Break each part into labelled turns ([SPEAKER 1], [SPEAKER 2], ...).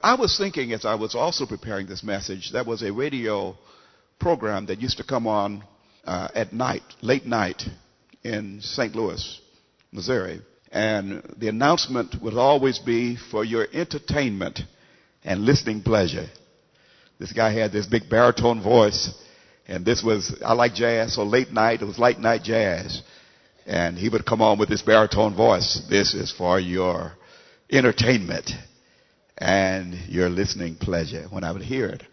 [SPEAKER 1] I was thinking as I was also preparing this message, there was a radio program that used to come on at night, late night in St. Louis, Missouri. And the announcement would always be for your entertainment and listening pleasure. This guy had this big baritone voice. And this was, I like jazz, so late night, it was late night jazz. And he would come on with this baritone voice. This is for your entertainment and your listening pleasure. When I would hear it,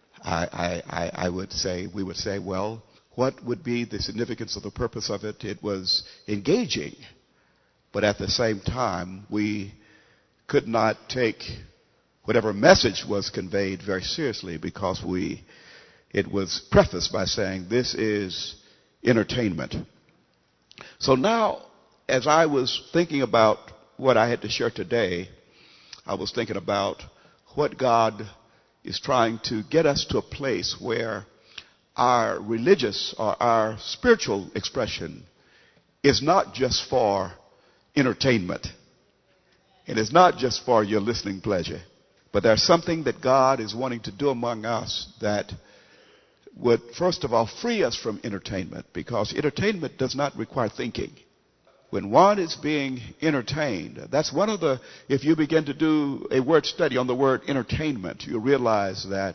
[SPEAKER 1] I would say, we would say, well, what would be the significance of the purpose of it? It was engaging, but at the same time, we could not take whatever message was conveyed very seriously because it was prefaced by saying this is entertainment. So now, as I was thinking about what I had to share today, I was thinking about what God is trying to get us to a place where our religious or our spiritual expression is not just for entertainment. It is not just for your listening pleasure. But there's something that God is wanting to do among us that would, first of all, free us from entertainment, because entertainment does not require thinking. When one is being entertained, that's one of the, if you begin to do a word study on the word entertainment, you realize that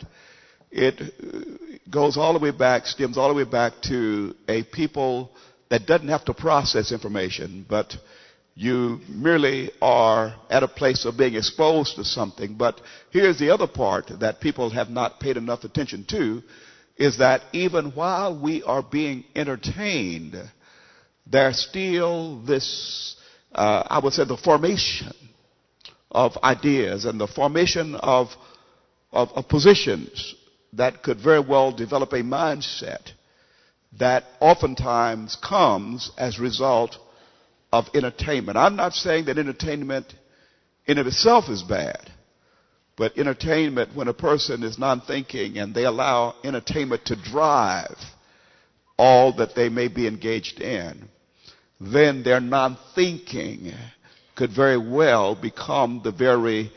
[SPEAKER 1] it goes all the way back, stems all the way back to a people that doesn't have to process information, but you merely are at a place of being exposed to something. But here's the other part that people have not paid enough attention to, is that even while we are being entertained, there's still this, I would say, the formation of ideas and the formation of positions that could very well develop a mindset that oftentimes comes as a result of entertainment. I'm not saying that entertainment in of itself is bad, but entertainment, when a person is non-thinking and they allow entertainment to drive all that they may be engaged in, then their non-thinking could very well become the very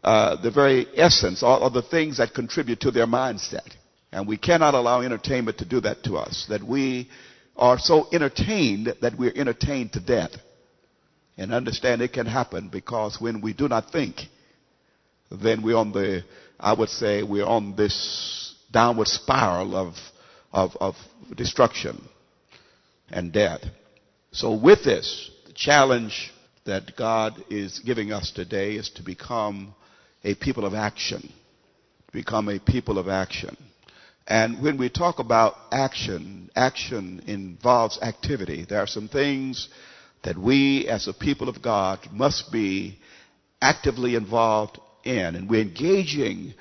[SPEAKER 1] essence or the things that contribute to their mindset. And we cannot allow entertainment to do that to us, that we are so entertained that we're entertained to death. And understand it can happen because when we do not think, then we're on the, I would say, we're on this downward spiral of destruction and death. So with this, the challenge that God is giving us today is to become a people of action. Become a people of action. And when we talk about action, action involves activity. There are some things that we as a people of God must be actively involved in. And we're engaging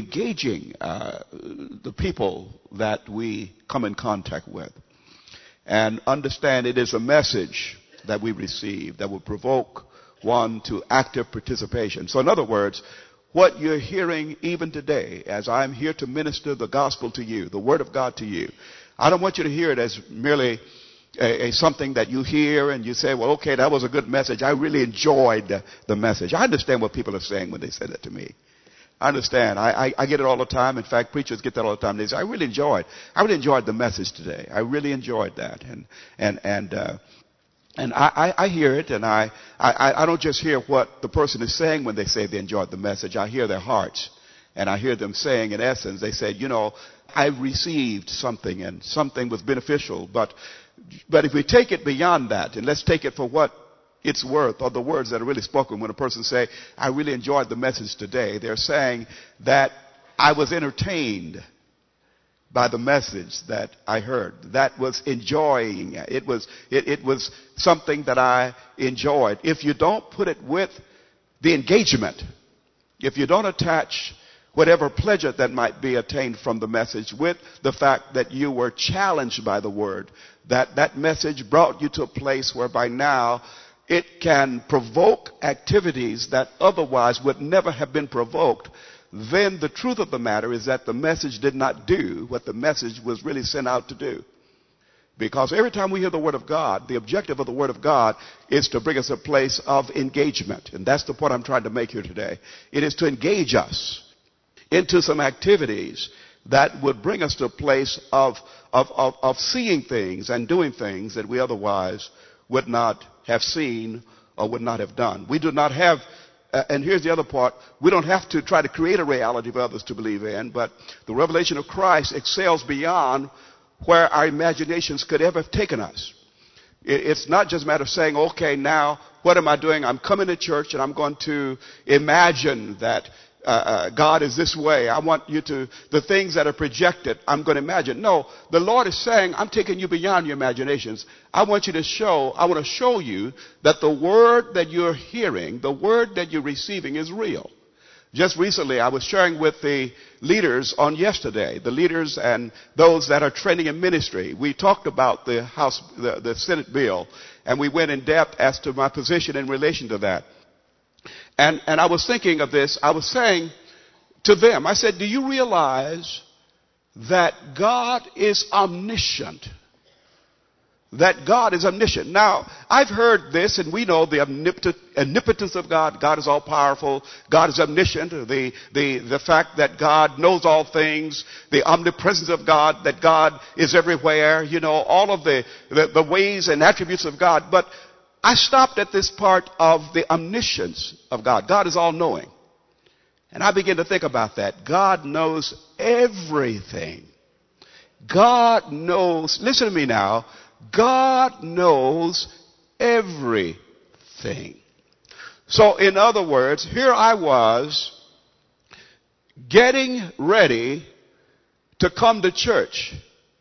[SPEAKER 1] the people that we come in contact with. And understand it is a message that we receive that will provoke one to active participation. So in other words, what you're hearing even today, as I'm here to minister the gospel to you, the word of God to you, I don't want you to hear it as merely something that you hear and you say, well, okay, that was a good message. I really enjoyed the message. I understand what people are saying when they say that to me. I understand. I get it all the time. In fact, preachers get that all the time. They say, I really enjoyed the message today. I really enjoyed that. And I hear it, and I don't just hear what the person is saying when they say they enjoyed the message. I hear their hearts, and I hear them saying, in essence, they said, you know, I received something, and something was beneficial. But if we take it beyond that, and let's take it for what it's worth, or the words that are really spoken when a person say, I really enjoyed the message today, they're saying that I was entertained by the message that I heard. That was enjoying. It was something that I enjoyed. If you don't put it with the engagement, if you don't attach whatever pleasure that might be attained from the message with the fact that you were challenged by the word, that message brought you to a place whereby now it can provoke activities that otherwise would never have been provoked, then the truth of the matter is that the message did not do what the message was really sent out to do. Because every time we hear the Word of God, the objective of the Word of God is to bring us a place of engagement. And that's the point I'm trying to make here today. It is to engage us into some activities that would bring us to a place of seeing things and doing things that we otherwise would not have seen or would not have done. We do not have, and here's the other part, we don't have to try to create a reality for others to believe in, but the revelation of Christ excels beyond where our imaginations could ever have taken us. It's not just a matter of saying, okay, now what am I doing? I'm coming to church and I'm going to imagine that God is this way. I want you to, the things that are projected, I'm going to imagine. No, the Lord is saying, I'm taking you beyond your imaginations. I want to show you that the word that you're hearing, the word that you're receiving is real. Just recently, I was sharing with the leaders on yesterday, the leaders and those that are training in ministry. We talked about the Senate bill, and we went in depth as to my position in relation to that. And I was thinking of this. I was saying to them, I said, do you realize that God is omniscient? That God is omniscient. Now, I've heard this, and we know the omnipotence of God. God is all powerful. God is omniscient. The fact that God knows all things. The omnipresence of God, that God is everywhere. You know, all of the ways and attributes of God. But I stopped at this part of the omniscience of God. God is all knowing. And I began to think about that. God knows everything. God knows, listen to me now, God knows everything. So in other words, here I was getting ready to come to church.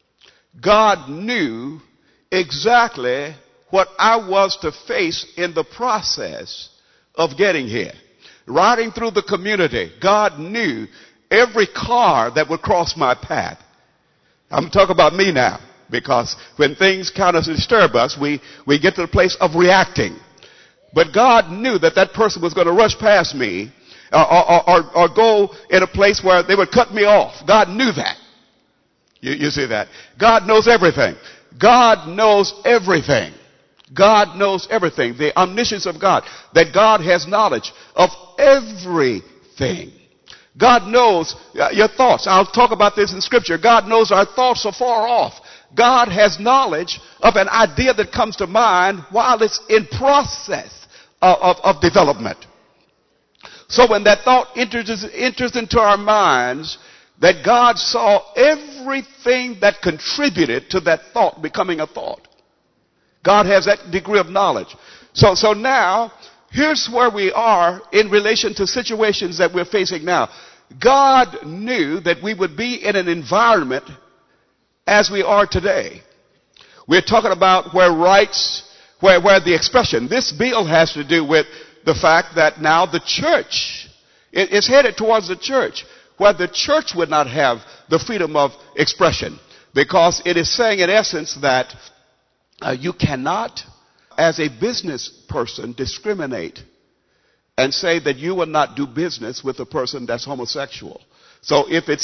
[SPEAKER 1] God knew exactly what I was to face in the process of getting here. Riding through the community, God knew every car that would cross my path. I'm talking about me now, because when things kind of disturb us, we get to the place of reacting. But God knew that that person was going to rush past me or go in a place where they would cut me off. God knew that. You see that? God knows everything. God knows everything. God knows everything. The omniscience of God. That God has knowledge of everything. God knows your thoughts. I'll talk about this in Scripture. God knows our thoughts are far off. God has knowledge of an idea that comes to mind while it's in process of development. So when that thought enters into our minds, that God saw everything that contributed to that thought becoming a thought. God has that degree of knowledge. So now, here's where we are in relation to situations that we're facing now. God knew that we would be in an environment as we are today. We're talking about where the expression, this bill has to do with the fact that now the church is headed towards the church, where the church would not have the freedom of expression, because it is saying in essence that you cannot, as a business person, discriminate and say that you will not do business with a person that's homosexual. So if it's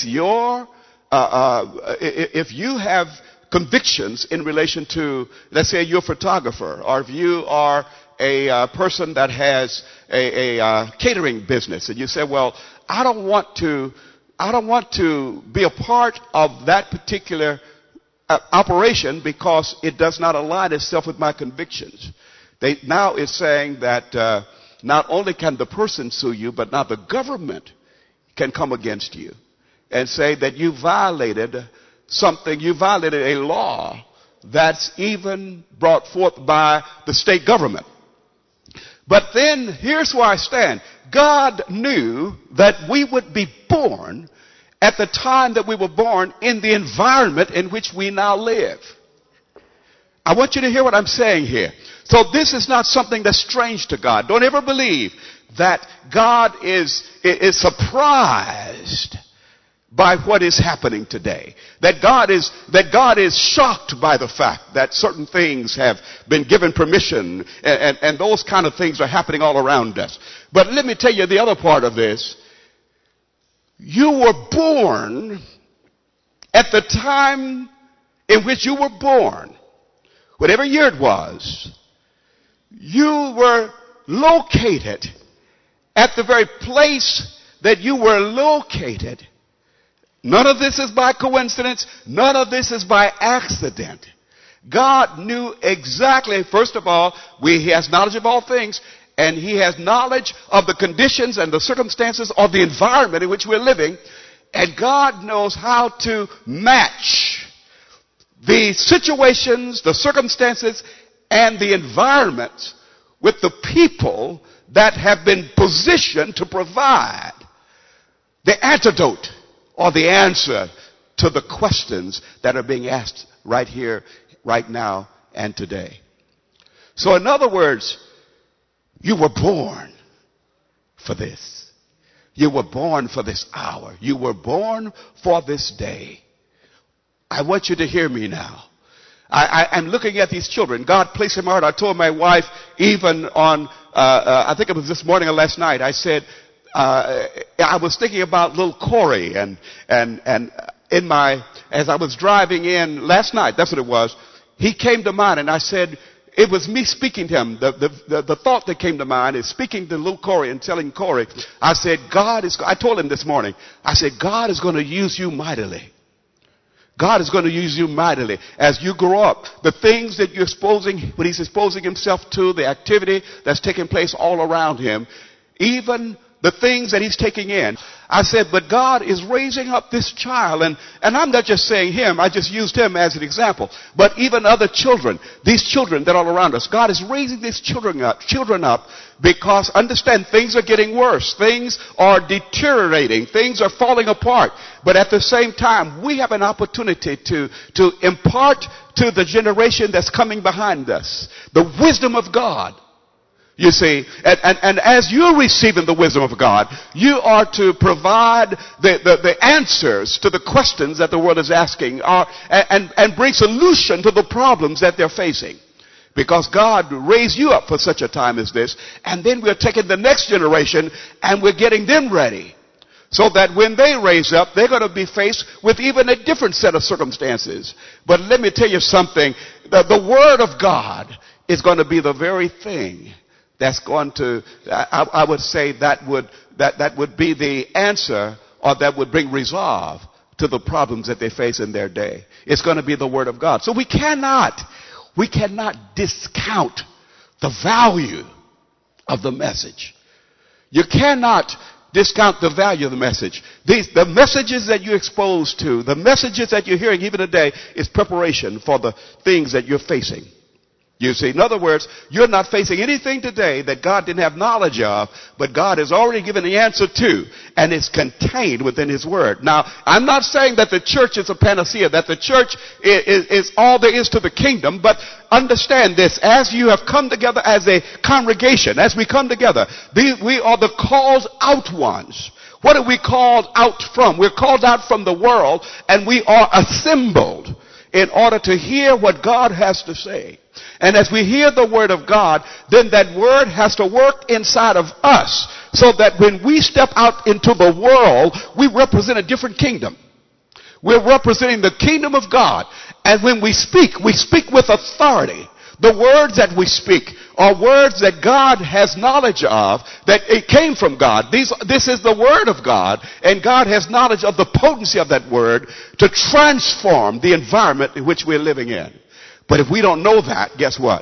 [SPEAKER 1] if you have convictions in relation to, let's say you're a photographer, or if you are a person that has a catering business, and you say, well, I don't want to be a part of that particular operation because it does not align itself with my convictions. Now it's saying that not only can the person sue you, but now the government can come against you and say that you violated something, you violated a law that's even brought forth by the state government. But then here's where I stand. God knew that we would be born at the time that we were born in the environment in which we now live. I want you to hear what I'm saying here. So this is not something that's strange to God. Don't ever believe that God is surprised by what is happening today. That God is shocked by the fact that certain things have been given permission and those kind of things are happening all around us. But let me tell you the other part of this. You were born at the time in which you were born. whatever year it was, you were located at the very place that you were located. None of this is by coincidence. None of this is by accident. God knew exactly, first of all, He has knowledge of all things, and He has knowledge of the conditions and the circumstances of the environment in which we're living. And God knows how to match the situations, the circumstances, and the environment with the people that have been positioned to provide the antidote or the answer to the questions that are being asked right here, right now, and today. So in other words, you were born for this. You were born for this hour. You were born for this day. I want you to hear me now. I'm looking at these children. God placed in my heart. I told my wife, even on, I think it was this morning or last night, I said, I was thinking about little Corey, and as I was driving in last night, that's what it was, he came to mind, and I said, it was me speaking to him. The thought that came to mind is speaking to little Corey and telling Corey, I said, I told him this morning, I said, God is going to use you mightily. God is going to use you mightily as you grow up. The things that you're exposing, when He's exposing Himself to, the activity that's taking place all around Him, even the things that He's taking in. I said, but God is raising up this child, and I'm not just saying him, I just used him as an example, but even other children, these children that are all around us. God is raising these children up because, understand, things are getting worse. Things are deteriorating. Things are falling apart. But at the same time, we have an opportunity to impart to the generation that's coming behind us the wisdom of God. You see, and as you're receiving the wisdom of God, you are to provide the answers to the questions that the world is asking, and bring solution to the problems that they're facing. Because God raised you up for such a time as this, and then we're taking the next generation and we're getting them ready. So that when they raise up, they're going to be faced with even a different set of circumstances. But let me tell you something, the Word of God is going to be the very thing that's going to, I would say that would be the answer, or that would bring resolve to the problems that they face in their day. It's going to be the Word of God. So we cannot discount the value of the message. You cannot discount the value of the message. The messages that you're exposed to, the messages that you're hearing even today, is preparation for the things that you're facing. You see, in other words, you're not facing anything today that God didn't have knowledge of, but God has already given the answer to, and it's contained within His Word. Now, I'm not saying that the church is a panacea, that the church is all there is to the kingdom, but understand this, as you have come together as a congregation, as we come together, we are the called out ones. What are we called out from? We're called out from the world, and we are assembled in order to hear what God has to say. And as we hear the Word of God, then that Word has to work inside of us, so that when we step out into the world, we represent a different kingdom. We're representing the kingdom of God. And when we speak with authority. The words that we speak are words that God has knowledge of, that it came from God. This is the Word of God, and God has knowledge of the potency of that Word to transform the environment in which we're living in. But if we don't know that, guess what?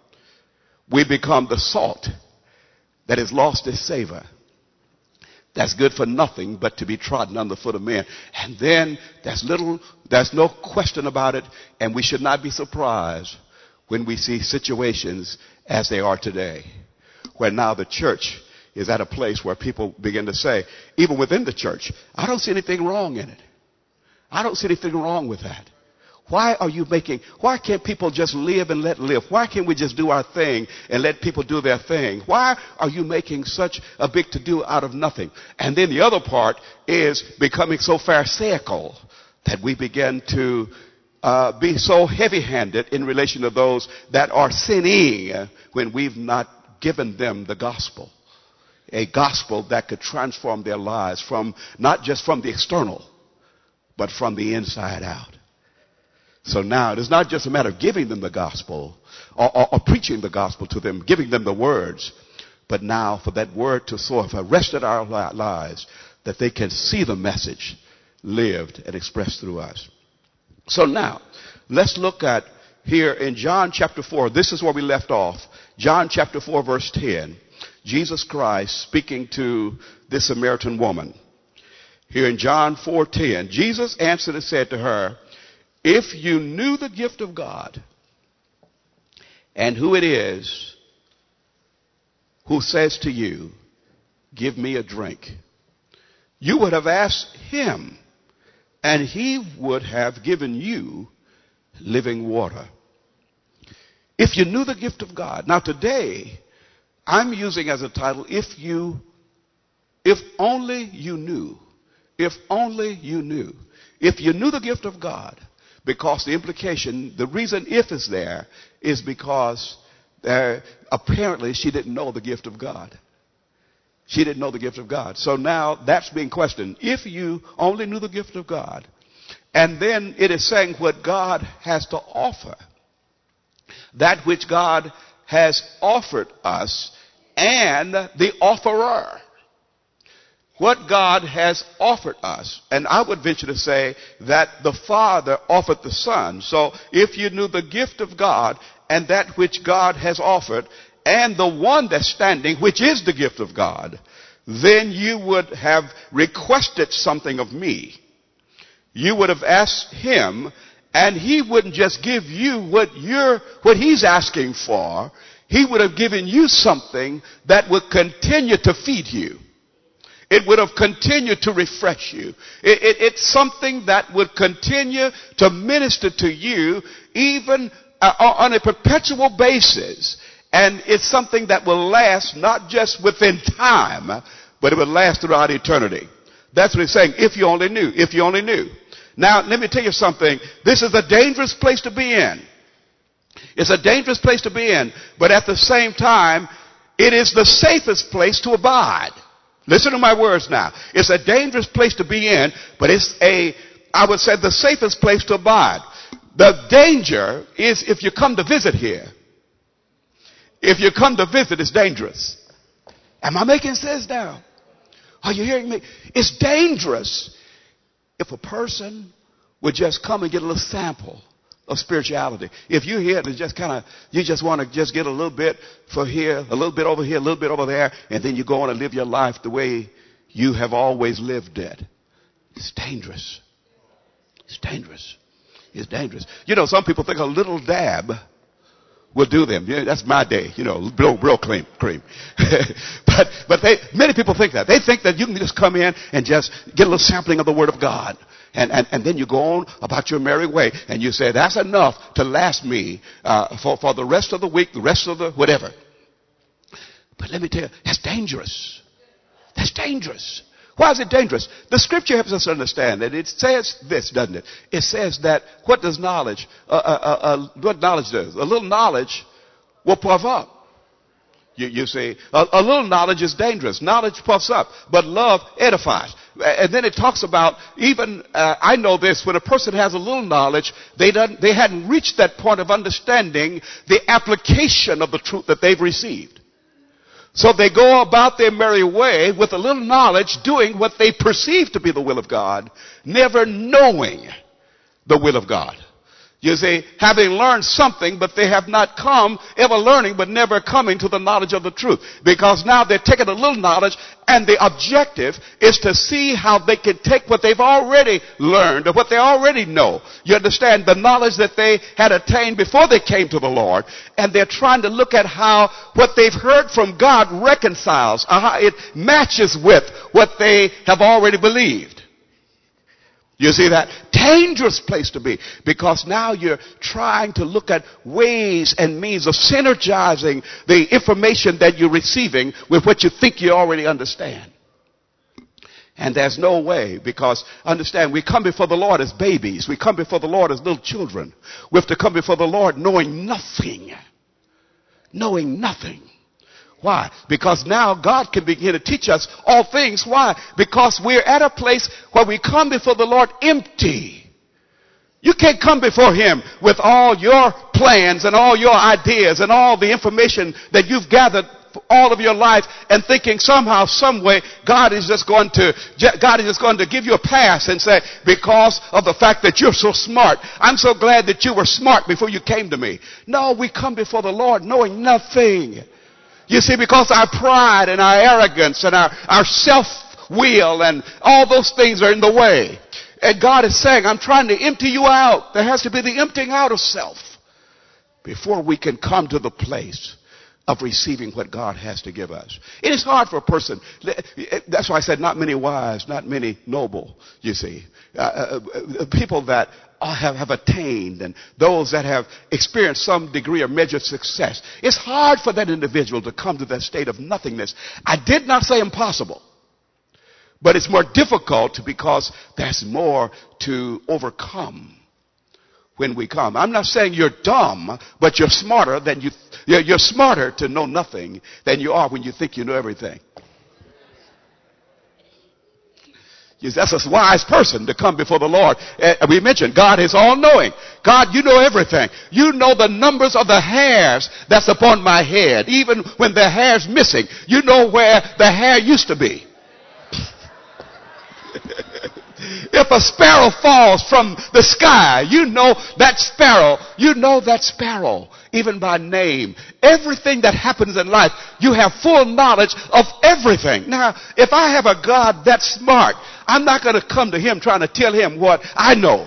[SPEAKER 1] We become the salt that has lost its savor. That's good for nothing but to be trodden under the foot of men. And then there's no question about it, and we should not be surprised when we see situations as they are today, where now the church is at a place where people begin to say, even within the church, I don't see anything wrong in it. I don't see anything wrong with that. Why can't people just live and let live? Why can't we just do our thing and let people do their thing? Why are you making such a big to-do out of nothing? And then the other part is becoming so pharisaical that we begin to be so heavy-handed in relation to those that are sinning when we've not given them the gospel. A gospel that could transform their lives from, not just from the external, but from the inside out. So now it is not just a matter of giving them the gospel or preaching the gospel to them, giving them the words, but now for that word to sort of arrested our lives, that they can see the message lived and expressed through us. So now, let's look at here in John chapter 4. This is where we left off. John chapter 4, verse 10. Jesus Christ speaking to this Samaritan woman. Here in John 4:10, Jesus answered and said to her, if you knew the gift of God and who it is who says to you, give me a drink, you would have asked him, and he would have given you living water. If you knew the gift of God. Now today, I'm using as a title, if only you knew. If only you knew. If you knew the gift of God, because the implication, the reason if is there, is because apparently she didn't know the gift of God. She didn't know the gift of God. So now that's being questioned. If you only knew the gift of God, and then it is saying what God has to offer, that which God has offered us, and the offerer. What God has offered us. And I would venture to say that the Father offered the Son. So if you knew the gift of God and that which God has offered, and the one that's standing, which is the gift of God, then you would have requested something of me. You would have asked him, and he wouldn't just give you what he's asking for. He would have given you something that would continue to feed you. It would have continued to refresh you. It's something that would continue to minister to you even on a perpetual basis. And it's something that will last not just within time, but it will last throughout eternity. That's what he's saying. If you only knew. If you only knew. Now, let me tell you something. This is a dangerous place to be in. It's a dangerous place to be in. But at the same time, it is the safest place to abide. Listen to my words now. It's a dangerous place to be in, but it's I would say, the safest place to abide. The danger is if you come to visit here. If you come to visit, it's dangerous. Am I making sense now? Are you hearing me? It's dangerous if a person would just come and get a little sample of spirituality. If you're here and just you just want to just get a little bit for here, a little bit over here, a little bit over there, and then you go on and live your life the way you have always lived it. It's dangerous. It's dangerous. It's dangerous. You know, some people think a little dab will do them. Yeah, that's my day, real cream. but many people think that. They think that you can just come in and just get a little sampling of the Word of God. And then you go on about your merry way. And you say, that's enough to last me for the rest of the week, the rest of the whatever. But let me tell you, that's dangerous. That's dangerous. Why is it dangerous? The scripture helps us understand that it says this, doesn't it? It says that what does knowledge, what knowledge does? A little knowledge will puff up. You see, a little knowledge is dangerous. Knowledge puffs up, but love edifies. And then it talks about even, I know this, when a person has a little knowledge, they hadn't reached that point of understanding the application of the truth that they've received. So they go about their merry way with a little knowledge, doing what they perceive to be the will of God, never knowing the will of God. You see, having learned something, but they have not come, ever learning, but never coming to the knowledge of the truth. Because now they're taking a little knowledge, and the objective is to see how they can take what they've already learned, or what they already know. You understand, the knowledge that they had attained before they came to the Lord, and they're trying to look at how what they've heard from God reconciles, how it matches with what they have already believed. You see that? Dangerous place to be, because now you're trying to look at ways and means of synergizing the information that you're receiving with what you think you already understand. And there's no way, because understand, we come before the Lord as babies. We come before the Lord as little children. We have to come before the Lord knowing nothing. Knowing nothing. Why? Because now God can begin to teach us all things. Why? Because we're at a place where we come before the Lord empty. You can't come before him with all your plans and all your ideas and all the information that you've gathered all of your life and thinking somehow, some way, God is just going to give you a pass and say, because of the fact that you're so smart, I'm so glad that you were smart before you came to me. No, we come before the Lord knowing nothing. You see, because our pride and our arrogance and our self-will and all those things are in the way. And God is saying, I'm trying to empty you out. There has to be the emptying out of self before we can come to the place of receiving what God has to give us. It is hard for a person. That's why I said not many wise, not many noble, you see. People that have attained and those that have experienced some degree of measured success. It's hard for that individual to come to that state of nothingness. I did not say impossible, but it's more difficult because there's more to overcome when we come. I'm not saying you're dumb, but you're smarter you're smarter to know nothing than you are when you think you know everything. That's a wise person to come before the Lord. We mentioned God is all-knowing. God, you know everything. You know the numbers of the hairs that's upon my head. Even when the hair's missing, you know where the hair used to be. If a sparrow falls from the sky, you know that sparrow. You know that sparrow, even by name. Everything that happens in life, you have full knowledge of everything. Now, if I have a God that smart, I'm not going to come to him trying to tell him what I know.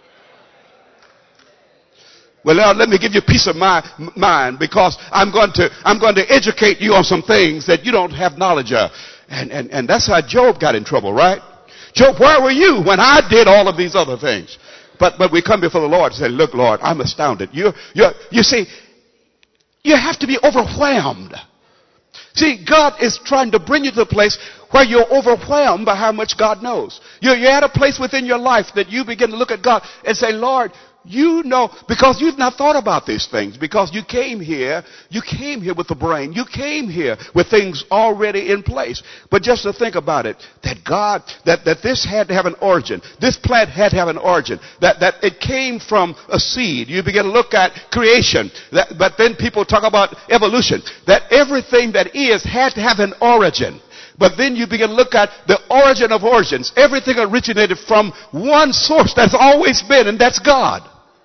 [SPEAKER 1] Well, now let me give you peace of mind because I'm going to educate you on some things that you don't have knowledge of. And that's how Job got in trouble, right? Job, where were you when I did all of these other things? But we come before the Lord and say, look, Lord, I'm astounded. You see, you have to be overwhelmed. See, God is trying to bring you to the place where you're overwhelmed by how much God knows. You're at a place within your life that you begin to look at God and say, Lord, you know, because you've not thought about these things, because you came here with the brain. You came here with things already in place. But just to think about it, that God, that this had to have an origin. This plant had to have an origin. That it came from a seed. You begin to look at creation. But then people talk about evolution. That everything that is had to have an origin. But then you begin to look at the origin of origins. Everything originated from one source that's always been, and that's God.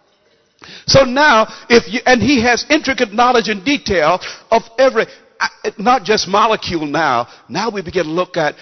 [SPEAKER 1] So now, and he has intricate knowledge and detail of every, not just molecule now. Now we begin to look at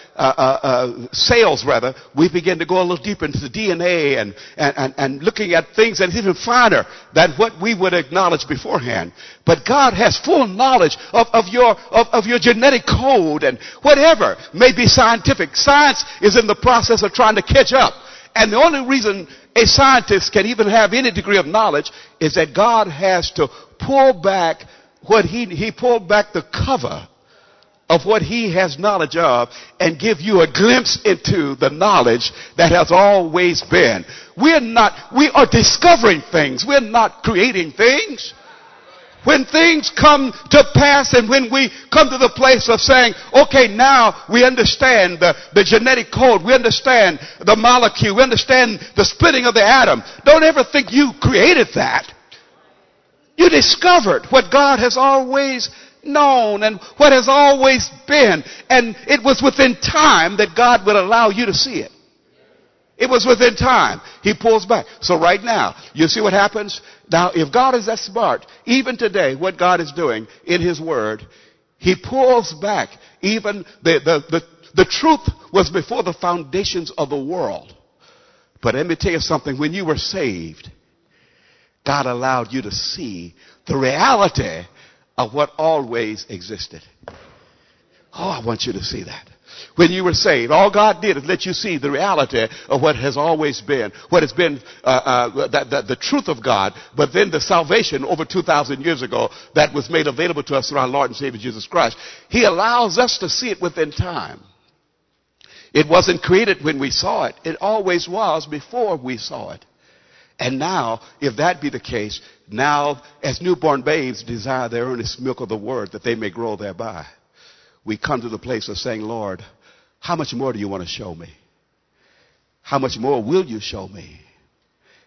[SPEAKER 1] cells, rather. We begin to go a little deeper into the DNA and looking at things that is even finer than what we would acknowledge beforehand. But God has full knowledge of your genetic code and whatever may be scientific. Science is in the process of trying to catch up. And the only reason a scientist can even have any degree of knowledge is that God has to pull back what he pulled back the cover of what he has knowledge of and give you a glimpse into the knowledge that has always been. We are discovering things. We're not creating things. When things come to pass and when we come to the place of saying, okay, now we understand the genetic code. We understand the molecule. We understand the splitting of the atom. Don't ever think you created that. You discovered what God has always known and what has always been. And it was within time that God would allow you to see it. It was within time. He pulls back. So right now, you see what happens? Now, if God is that smart, even today, what God is doing in his word, he pulls back. Even the truth was before the foundations of the world. But let me tell you something. When you were saved, God allowed you to see the reality of what always existed. Oh, I want you to see that. When you were saved, all God did is let you see the reality of what has always been, what has been the truth of God, but then the salvation over 2,000 years ago that was made available to us through our Lord and Savior Jesus Christ. He allows us to see it within time. It wasn't created when we saw it. It always was before we saw it. And now, if that be the case, now as newborn babes desire their earnest milk of the word that they may grow thereby. We come to the place of saying, Lord, how much more do you want to show me? How much more will you show me?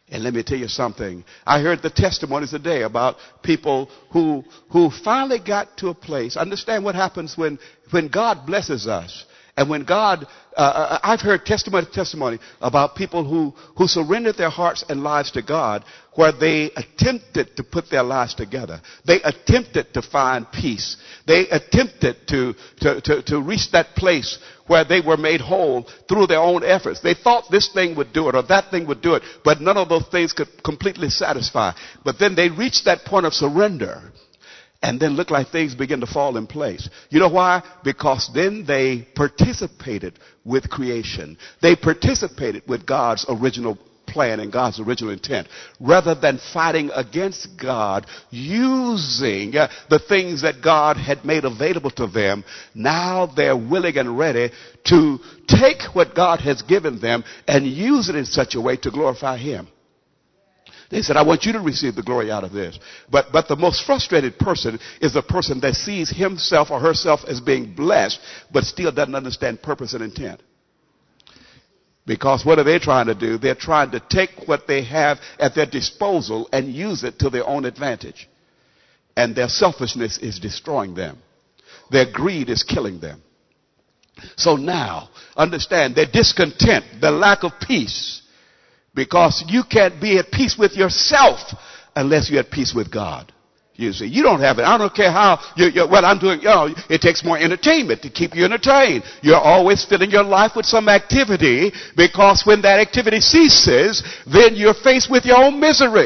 [SPEAKER 1] And let me tell you something. I heard the testimonies today about people who finally got to a place. Understand what happens when God blesses us. And when God, I've heard testimony about people who surrendered their hearts and lives to God, where they attempted to put their lives together. They attempted to find peace. They attempted to reach that place where they were made whole through their own efforts. They thought this thing would do it or that thing would do it, but none of those things could completely satisfy. But then they reached that point of surrender. And then look like things begin to fall in place. You know why? Because then they participated with creation. They participated with God's original plan and God's original intent. Rather than fighting against God, using the things that God had made available to them, now they're willing and ready to take what God has given them and use it in such a way to glorify Him. They said, I want you to receive the glory out of this. But the most frustrated person is the person that sees himself or herself as being blessed, but still doesn't understand purpose and intent. Because what are they trying to do? They're trying to take what they have at their disposal and use it to their own advantage. And their selfishness is destroying them. Their greed is killing them. So now, understand, their discontent, their lack of peace, because you can't be at peace with yourself unless you're at peace with God. You see, you don't have it. I don't care how what I'm doing. It takes more entertainment to keep you entertained. You're always filling your life with some activity, because when that activity ceases, then you're faced with your own misery.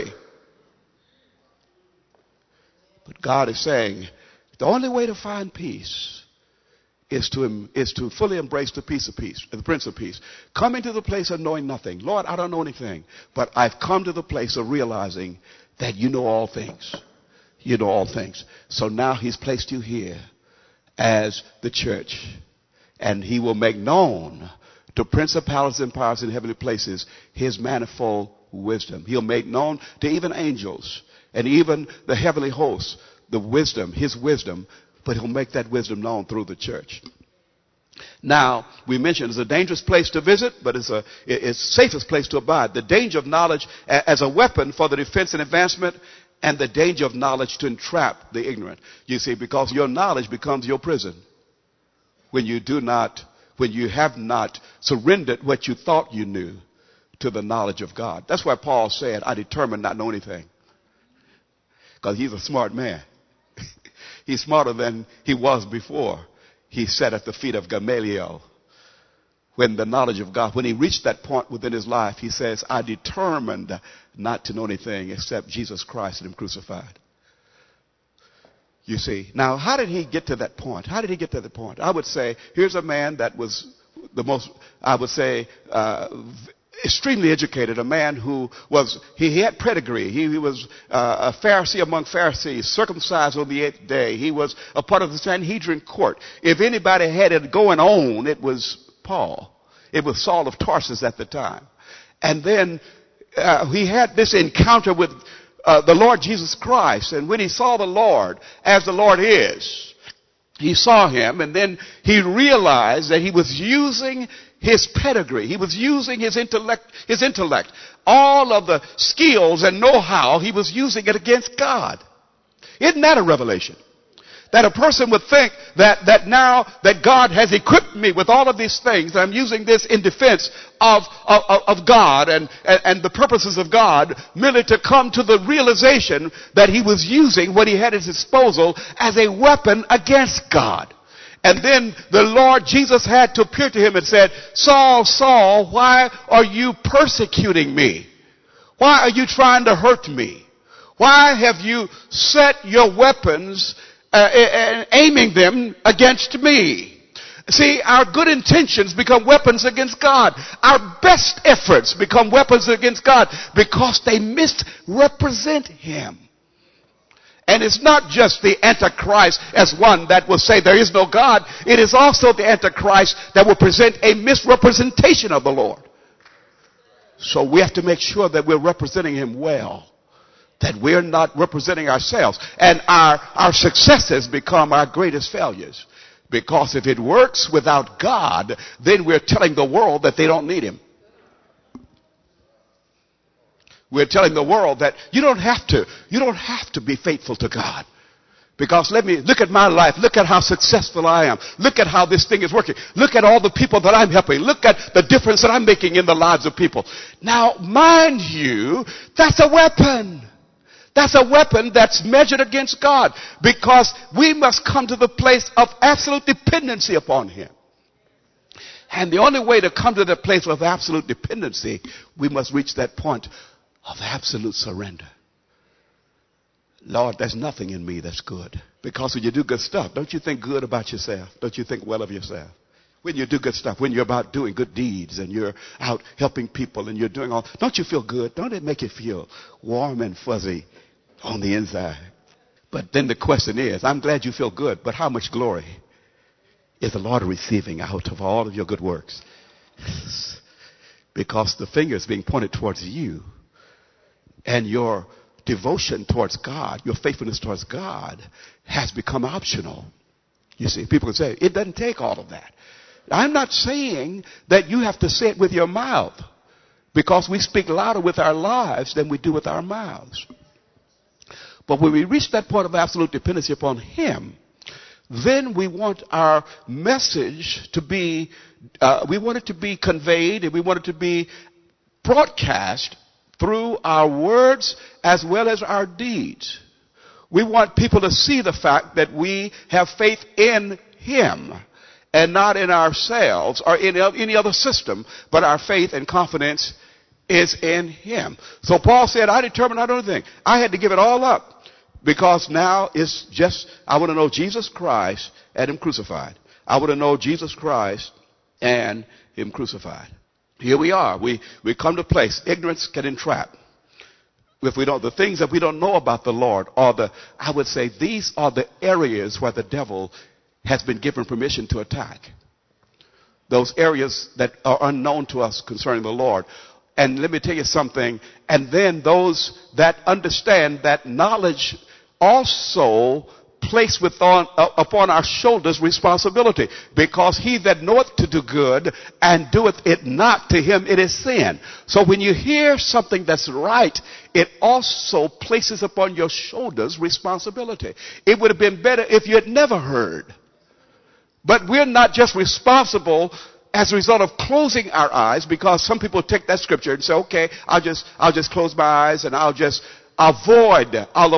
[SPEAKER 1] But God is saying the only way to find peace is to fully embrace the Prince of Peace. Coming to the place of knowing nothing. Lord, I don't know anything, but I've come to the place of realizing that you know all things. You know all things. So now He's placed you here as the church, and He will make known to principalities and powers in heavenly places His manifold wisdom. He'll make known to even angels and even the heavenly hosts the wisdom, His wisdom, but He'll make that wisdom known through the church. Now, we mentioned it's a dangerous place to visit, but it's the safest place to abide. The danger of knowledge as a weapon for the defense and advancement, and the danger of knowledge to entrap the ignorant. You see, because your knowledge becomes your prison when you have not surrendered what you thought you knew to the knowledge of God. That's why Paul said, I determined not to know anything. Because he's a smart man. He's smarter than he was before he sat at the feet of Gamaliel. When the knowledge of God, when he reached that point within his life, he says, I determined not to know anything except Jesus Christ and Him crucified. You see, now how did he get to that point? How did he get to that point? I would say, here's a man that was the most, I would say, extremely educated, a man who was, he had pedigree. He was a Pharisee among Pharisees, circumcised on the 8th day. He was a part of the Sanhedrin court. If anybody had it going on, it was Paul. It was Saul of Tarsus at the time. And then he had this encounter with the Lord Jesus Christ. And when he saw the Lord as the Lord is, he saw Him, and then he realized that he was using his pedigree. He was using his intellect, all of the skills and know-how, he was using it against God. Isn't that a revelation? That a person would think that now that God has equipped me with all of these things, I'm using this in defense of God and the purposes of God, merely to come to the realization that he was using what he had at his disposal as a weapon against God. And then the Lord Jesus had to appear to him and said, Saul, Saul, why are you persecuting me? Why are you trying to hurt me? Why have you set your weapons aiming them against me? See, our good intentions become weapons against God. Our best efforts become weapons against God because they misrepresent Him. And it's not just the Antichrist as one that will say there is no God. It is also the Antichrist that will present a misrepresentation of the Lord. So we have to make sure that we're representing Him well, that we're not representing ourselves. And our successes become our greatest failures. Because if it works without God, then we're telling the world that they don't need Him. We're telling the world that you don't have to be faithful to God. Because look at my life. Look at how successful I am. Look at how this thing is working. Look at all the people that I'm helping. Look at the difference that I'm making in the lives of people. Now, mind you, that's a weapon. That's a weapon that's measured against God. Because we must come to the place of absolute dependency upon Him. And the only way to come to that place of absolute dependency, we must reach that point of absolute surrender. Lord, there's nothing in me that's good. Because when you do good stuff, don't you think good about yourself? Don't you think well of yourself? When you do good stuff, when you're about doing good deeds and you're out helping people and you're doing all, don't you feel good? Don't it make you feel warm and fuzzy on the inside? But then the question is, I'm glad you feel good, but how much glory is the Lord receiving out of all of your good works? Because the finger is being pointed towards you, and your devotion towards God, your faithfulness towards God has become optional. You see, people can say, it doesn't take all of that. I'm not saying that you have to say it with your mouth, because we speak louder with our lives than we do with our mouths. But when we reach that point of absolute dependency upon Him, then we want our message to be, we want it to be conveyed, and we want it to be broadcast through our words as well as our deeds. We want people to see the fact that we have faith in Him and not in ourselves or in any other system, but our faith and confidence is in Him. So Paul said, I determined not to do anything. I had to give it all up because now it's just, I want to know Jesus Christ and Him crucified. I want to know Jesus Christ and Him crucified. Here we are. We come to a place. Ignorance can entrap. If we don't, the things that we don't know about the Lord I would say these are the areas where the devil has been given permission to attack. Those areas that are unknown to us concerning the Lord. And let me tell you something. And then those that understand that knowledge also place upon our shoulders responsibility, because he that knoweth to do good and doeth it not, to him it is sin. So when you hear something that's right, it also places upon your shoulders responsibility. It would have been better if you had never heard. But we're not just responsible as a result of closing our eyes, because some people take that scripture and say, okay, I'll just close my eyes and I'll avoid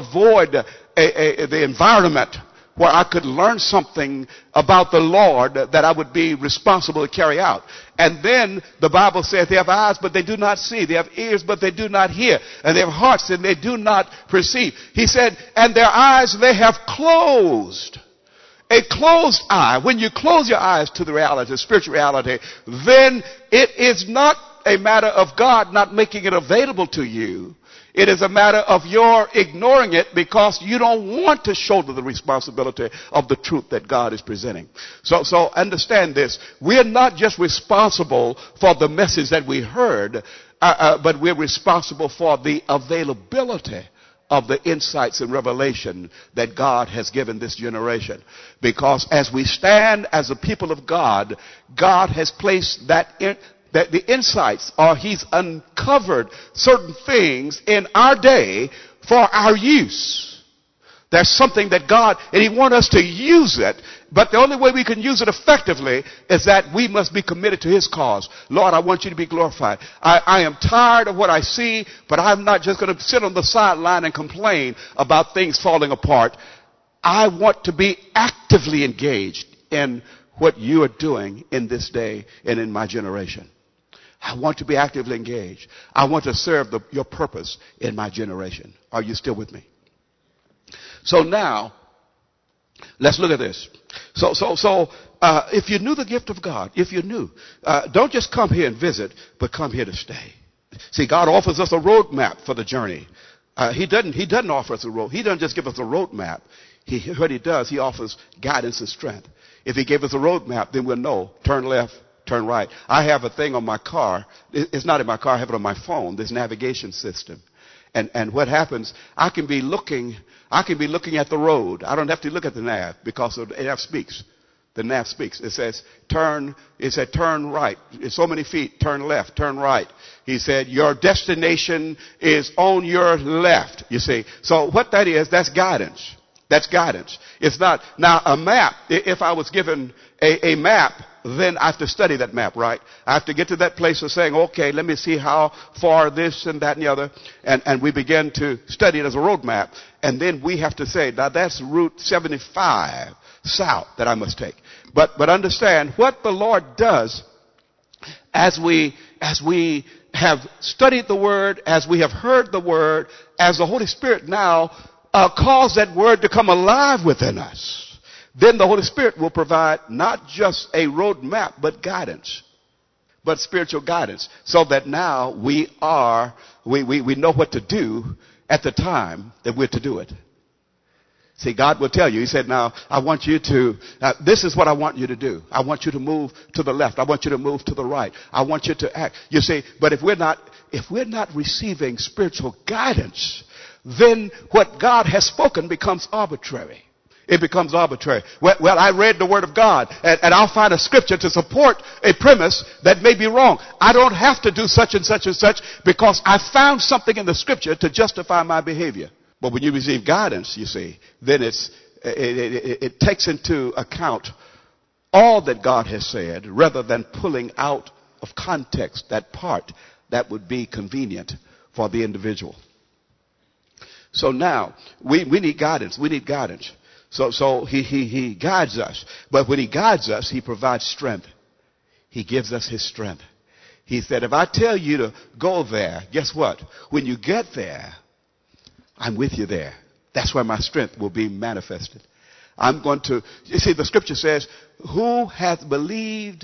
[SPEAKER 1] the environment where I could learn something about the Lord that I would be responsible to carry out. And then the Bible says they have eyes, but they do not see. They have ears, but they do not hear. And they have hearts, and they do not perceive. He said, and their eyes they have closed. A closed eye. When you close your eyes to the reality, spiritual reality, then it is not a matter of God not making it available to you. It is a matter of your ignoring it because you don't want to shoulder the responsibility of the truth that God is presenting. So understand this. We're not just responsible for the message that we heard, but we're responsible for the availability of the insights and revelation that God has given this generation. Because as we stand as a people of God, God has placed that the insights, or He's uncovered certain things in our day for our use. There's something that God, and He wants us to use it, but the only way we can use it effectively is that we must be committed to His cause. Lord, I want You to be glorified. I am tired of what I see, but I'm not just going to sit on the sideline and complain about things falling apart. I want to be actively engaged in what You are doing in this day and in my generation. I want to be actively engaged. I want to serve Your purpose in my generation. Are you still with me? So now, let's look at this. So, if you knew the gift of God, if you knew, don't just come here and visit, but come here to stay. See, God offers us a roadmap for the journey. He doesn't offer us a road. He doesn't just give us a roadmap. What He does, He offers guidance and strength. If He gave us a roadmap, then we'll know, turn left, turn right. I have a thing on my car. It's not in my car. I have it on my phone. This navigation system. And what happens, I can be looking at the road. I don't have to look at the nav because the nav speaks. The map speaks. It says, turn right. It's so many feet. Turn left. Turn right. He said, your destination is on your left. You see. So what that is, that's guidance. That's guidance. It's not, now a map, if I was given a map, then I have to study that map, right? I have to get to that place of saying, okay, let me see how far this and that and the other. And we begin to study it as a road map. And then we have to say, now that's Route 75 south that I must take. But understand what the Lord does as we have studied the word, as we have heard the word, as the Holy Spirit now cause that word to come alive within us. Then the Holy Spirit will provide not just a road map, but guidance, but spiritual guidance, so that now we know what to do at the time that we're to do it. See, God will tell you, he said, now I want you to, this is what I want you to do. I want you to move to the left. I want you to move to the right. I want you to act. You see, but if we're not receiving spiritual guidance, then what God has spoken becomes arbitrary. It becomes arbitrary. Well, I read the word of God and I'll find a scripture to support a premise that may be wrong. I don't have to do such and such and such because I found something in the scripture to justify my behavior. But when you receive guidance, you see, then it takes into account all that God has said rather than pulling out of context that part that would be convenient for the individual. So now we need guidance. We need guidance. So he guides us. But when he guides us, he provides strength. He gives us his strength. He said, if I tell you to go there, guess what? When you get there, I'm with you there. That's where my strength will be manifested. I'm going to, you see, the scripture says, who hath believed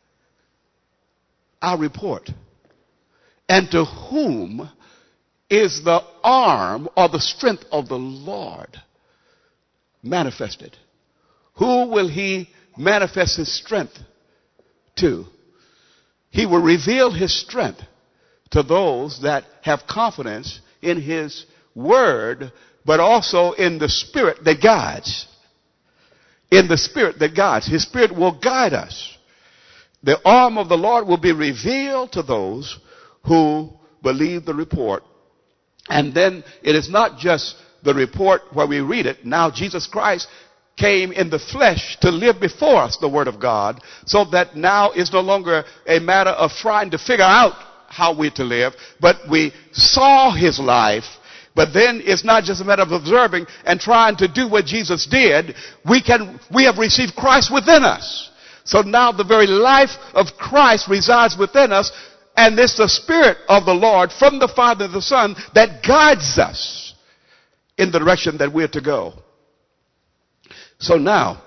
[SPEAKER 1] our report? And to whom is the arm or the strength of the Lord manifested? Who will he manifest his strength to? He will reveal his strength to those that have confidence in his word, but also in the spirit that guides. In the spirit that guides. His spirit will guide us. The arm of the Lord will be revealed to those who believe the report. And then it is not just the report where we read it. Now Jesus Christ came in the flesh to live before us, the word of God, so that now it's no longer a matter of trying to figure out how we're to live, but we saw his life. But then it's not just a matter of observing and trying to do what Jesus did. We have received Christ within us. So now the very life of Christ resides within us. And it's the Spirit of the Lord from the Father and the Son that guides us in the direction that we're to go. So now,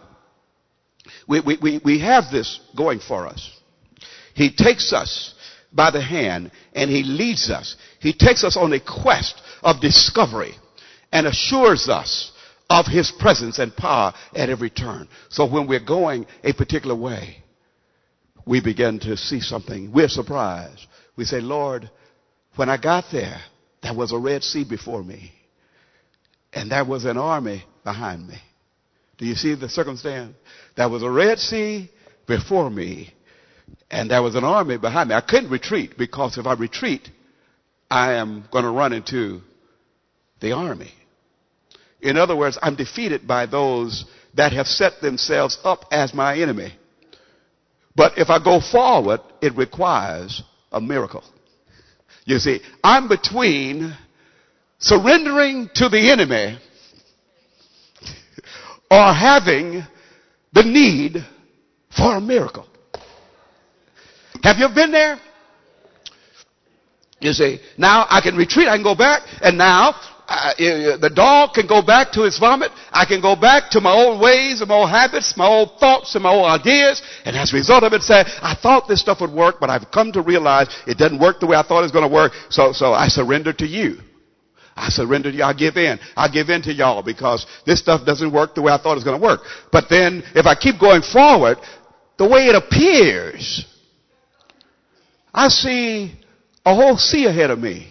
[SPEAKER 1] we have this going for us. He takes us by the hand and he leads us. He takes us on a quest of discovery and assures us of his presence and power at every turn. So when we're going a particular way, we begin to see something. We're surprised. We say, Lord, when I got there, there was a Red Sea before me. And there was an army behind me. Do you see the circumstance? There was a Red Sea before me. And there was an army behind me. I couldn't retreat because if I retreat, I am going to run into the army. In other words, I'm defeated by those that have set themselves up as my enemy. But if I go forward, it requires a miracle. You see, I'm between surrendering to the enemy or having the need for a miracle. Have you been there? You see, now I can retreat, I can go back, and now the dog can go back to his vomit. I can go back to my old ways and my old habits, my old thoughts and my old ideas. And as a result of it, say, I thought this stuff would work, but I've come to realize it doesn't work the way I thought it was going to work. So I surrender to you. I surrender to you. I give in. I give in to y'all because this stuff doesn't work the way I thought it was going to work. But then if I keep going forward, the way it appears, I see a whole sea ahead of me.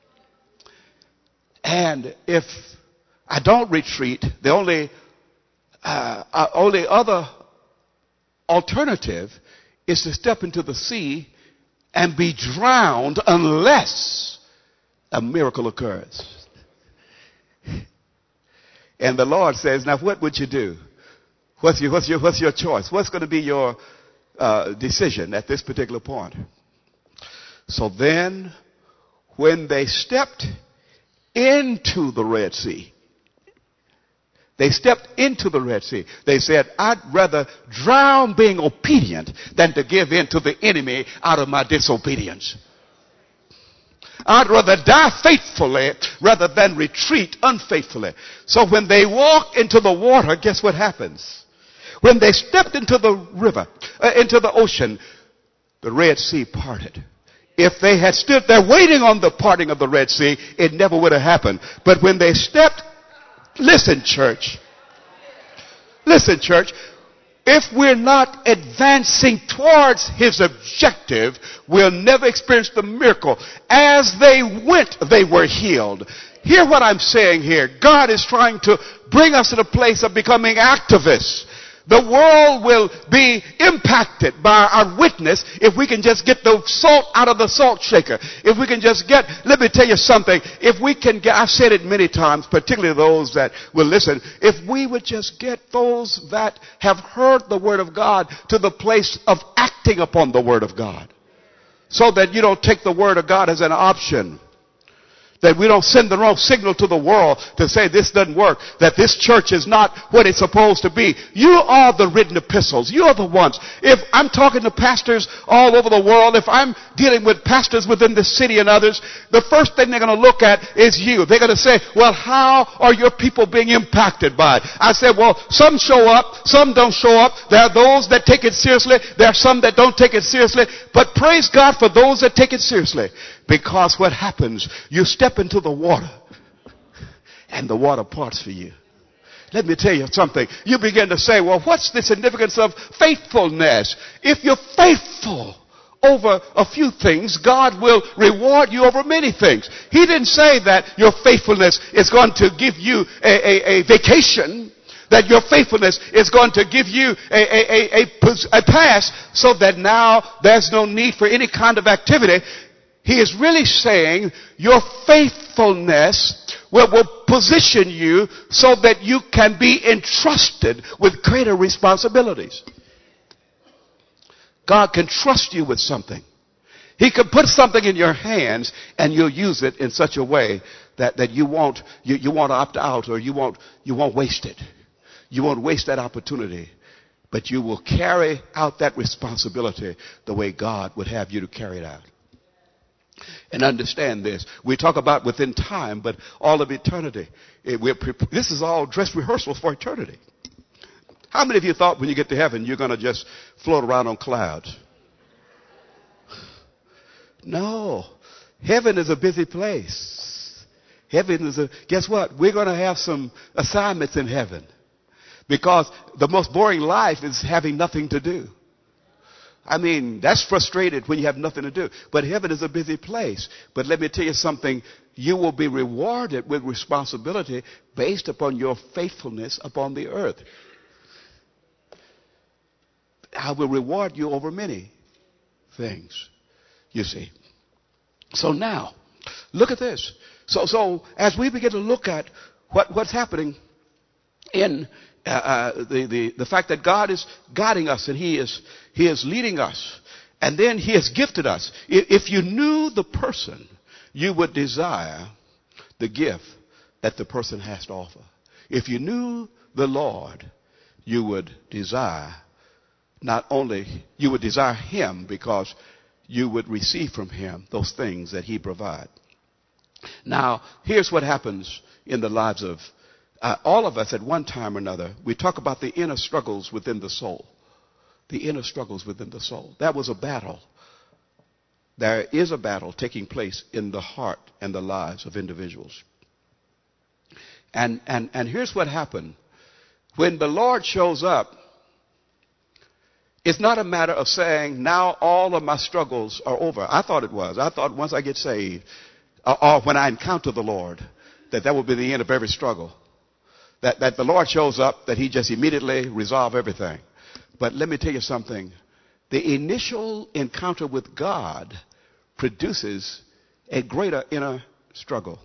[SPEAKER 1] And if I don't retreat, the only other alternative is to step into the sea and be drowned unless a miracle occurs. And the Lord says, now what would you do? What's your choice? What's going to be your decision at this particular point? So then, when they stepped into the Red Sea, they said, I'd rather drown being obedient than to give in to the enemy out of my disobedience. I'd rather die faithfully rather than retreat unfaithfully. So when they walked into the water, guess what happens? When they stepped into the river, into the ocean, the Red Sea parted. If they had stood there waiting on the parting of the Red Sea, it never would have happened. But when they stepped, listen, church, if we're not advancing towards his objective, we'll never experience the miracle. As they went, they were healed. Hear what I'm saying here. God is trying to bring us to a place of becoming activists. The world will be impacted by our witness if we can just get the salt out of the salt shaker. If we can just get, let me tell you something, if we can get, I've said it many times, particularly those that will listen, if we would just get those that have heard the word of God to the place of acting upon the word of God. So that you don't take the word of God as an option. That we don't send the wrong signal to the world to say this doesn't work. That this church is not what it's supposed to be. You are the written epistles. You are the ones. If I'm talking to pastors all over the world, if I'm dealing with pastors within the city and others, the first thing they're going to look at is you. They're going to say, well, how are your people being impacted by it? I said, well, some show up, some don't show up. There are those that take it seriously. There are some that don't take it seriously. But praise God for those that take it seriously. Because what happens, you step into the water and the water parts for you. Let me tell you something. You begin to say, well, what's the significance of faithfulness? If you're faithful over a few things, God will reward you over many things. He didn't say that your faithfulness is going to give you a vacation, that your faithfulness is going to give you a pass so that now there's no need for any kind of activity. He is really saying your faithfulness will position you so that you can be entrusted with greater responsibilities. God can trust you with something. He can put something in your hands and you'll use it in such a way that you won't opt out, or you won't waste it. You won't waste that opportunity, but you will carry out that responsibility the way God would have you to carry it out. And understand this. We talk about within time, but all of eternity. This is all dress rehearsal for eternity. How many of you thought when you get to heaven you're going to just float around on clouds? No. Heaven is a busy place. Guess what? We're going to have some assignments in heaven. Because the most boring life is having nothing to do. I mean, that's frustrated when you have nothing to do. But heaven is a busy place. But let me tell you something. You will be rewarded with responsibility based upon your faithfulness upon the earth. I will reward you over many things, you see. So now, look at this. So as we begin to look at what's happening in the fact that God is guiding us and He is leading us, and then He has gifted us. If you knew the person, you would desire the gift that the person has to offer. If you knew the Lord, you would desire you would desire Him because you would receive from Him those things that He provides. Now, here's what happens in the lives of all of us at one time or another. We talk about the inner struggles within the soul. The inner struggles within the soul. That was a battle. There is a battle taking place in the heart and the lives of individuals. And here's what happened. When the Lord shows up, it's not a matter of saying, now all of my struggles are over. I thought it was. I thought once I get saved, or when I encounter the Lord, that will be the end of every struggle. That the Lord shows up, that He just immediately resolve everything. But let me tell you something. The initial encounter with God produces a greater inner struggle.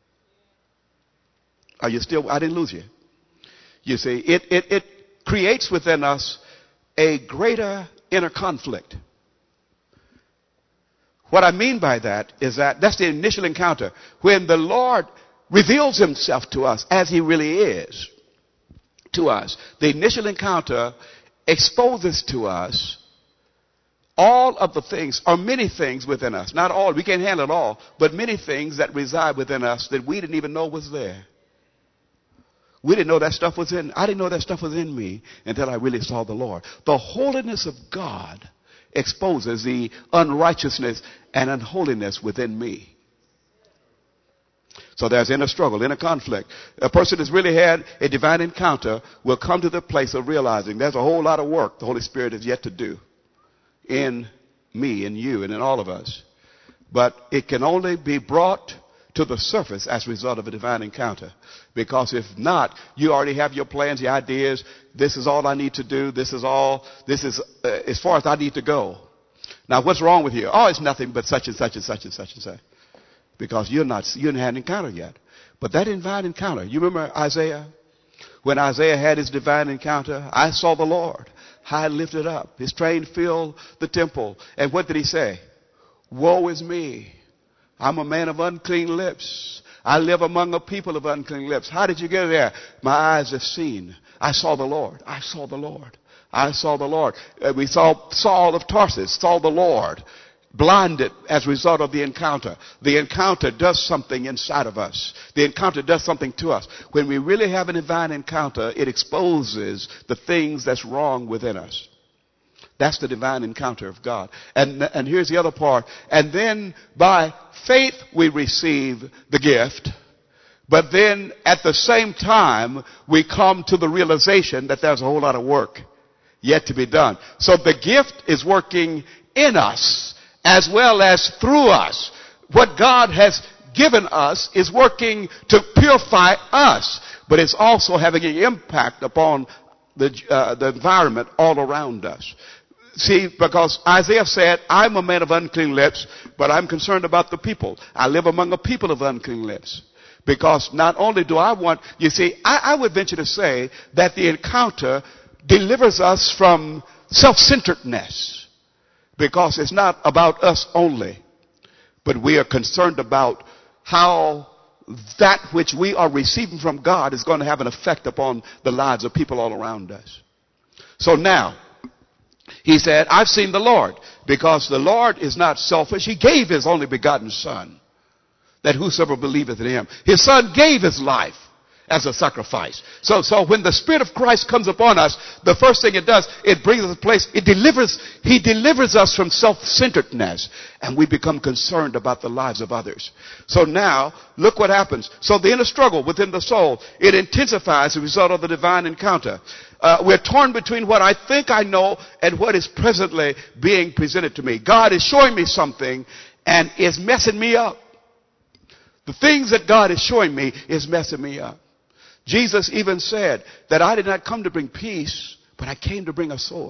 [SPEAKER 1] Are you still? I didn't lose you. You see, it creates within us a greater inner conflict. What I mean by that is that's the initial encounter. When the Lord reveals himself to us as he really is to us, the initial encounter exposes to us all of the things, or many things within us. Not all, we can't handle it all, but many things that reside within us that we didn't even know was there. We didn't know that stuff was I didn't know that stuff was in me until I really saw the Lord. The holiness of God exposes the unrighteousness and unholiness within me. So there's inner struggle, inner conflict. A person that's really had a divine encounter will come to the place of realizing there's a whole lot of work the Holy Spirit has yet to do in me, in you, and in all of us. But it can only be brought to the surface as a result of a divine encounter. Because if not, you already have your plans, your ideas. This is all I need to do. This is as far as I need to go. Now, what's wrong with you? Oh, it's nothing but such and such and such and such and such. Because you haven't had an encounter yet. But that divine encounter, you remember Isaiah? When Isaiah had his divine encounter, I saw the Lord high lifted up. His train filled the temple. And what did he say? Woe is me. I'm a man of unclean lips. I live among a people of unclean lips. How did you get there? My eyes have seen. I saw the Lord. I saw the Lord. I saw the Lord. We saw Saul of Tarsus, saw the Lord, blinded as a result of the encounter. The encounter does something inside of us. The encounter does something to us. When we really have a divine encounter, it exposes the things that's wrong within us. That's the divine encounter of God. And here's the other part. And then by faith we receive the gift. But then at the same time we come to the realization that there's a whole lot of work yet to be done. So the gift is working in us as well as through us. What God has given us is working to purify us, but it's also having an impact upon the environment all around us. See, because Isaiah said, I'm a man of unclean lips, but I'm concerned about the people. I live among a people of unclean lips. Because not only do I want, you see, I would venture to say that the encounter delivers us from self-centeredness. Because it's not about us only, but we are concerned about how that which we are receiving from God is going to have an effect upon the lives of people all around us. So now, he said, I've seen the Lord, because the Lord is not selfish. He gave his only begotten Son, that whosoever believeth in him. His Son gave his life as a sacrifice. So when the Spirit of Christ comes upon us, the first thing it does, it brings us a place, he delivers us from self-centeredness, and we become concerned about the lives of others. So now, look what happens. So the inner struggle within the soul, it intensifies as a result of the divine encounter. We're torn between what I think I know and what is presently being presented to me. God is showing me something and is messing me up. The things that God is showing me is messing me up. Jesus even said that I did not come to bring peace, but I came to bring a sword.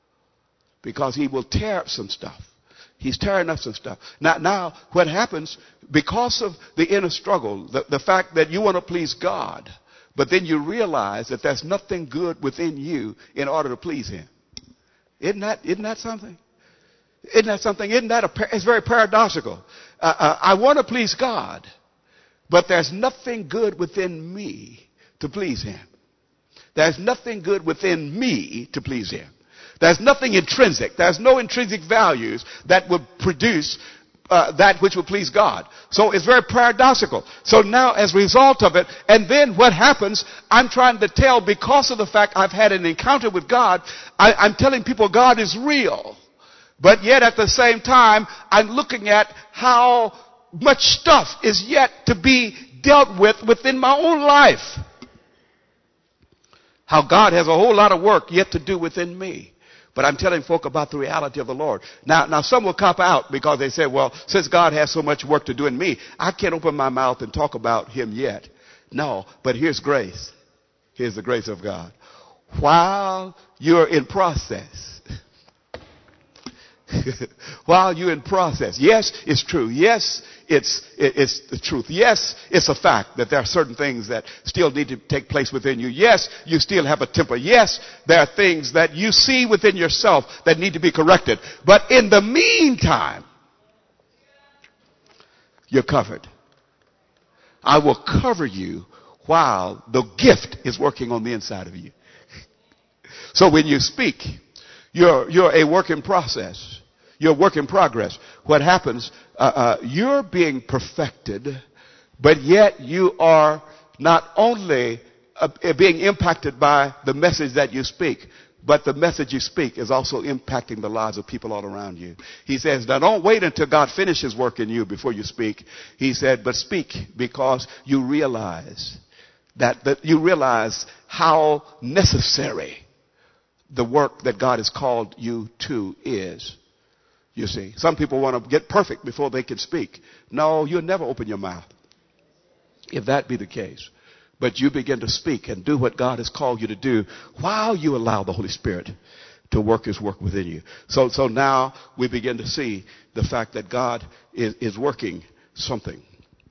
[SPEAKER 1] Because he will tear up some stuff. He's tearing up some stuff. Now what happens, because of the inner struggle, the fact that you want to please God, but then you realize that there's nothing good within you in order to please him. Isn't that something? Isn't that something? It's very paradoxical. I want to please God, but there's nothing good within me to please him. There's nothing good within me to please him. There's nothing intrinsic. There's no intrinsic values that would produce that which would please God. So it's very paradoxical. So now as a result of it, and then what happens, I'm trying to tell, because of the fact I've had an encounter with God, I'm telling people God is real. But yet at the same time, I'm looking at how much stuff is yet to be dealt with within my own life. How God has a whole lot of work yet to do within me. But I'm telling folk about the reality of the Lord. Now some will cop out because they say, well, since God has so much work to do in me, I can't open my mouth and talk about him yet. No, but here's grace. Here's the grace of God. While you're in process. While you're in process. Yes, it's true. Yes, it's the truth. Yes, it's a fact that there are certain things that still need to take place within you. Yes, you still have a temper. Yes, there are things that you see within yourself that need to be corrected. But in the meantime, you're covered. I will cover you while the gift is working on the inside of you. So when you speak, you're a work in process. You're a work in progress. What happens, you're being perfected, but yet you are not only being impacted by the message that you speak, but the message you speak is also impacting the lives of people all around you. He says, now don't wait until God finishes work in you before you speak. He said, but speak because you realize that you realize how necessary the work that God has called you to is. You see, some people want to get perfect before they can speak. No, you'll never open your mouth if that be the case. But you begin to speak and do what God has called you to do while you allow the Holy Spirit to work his work within you. So now we begin to see the fact that God is working something.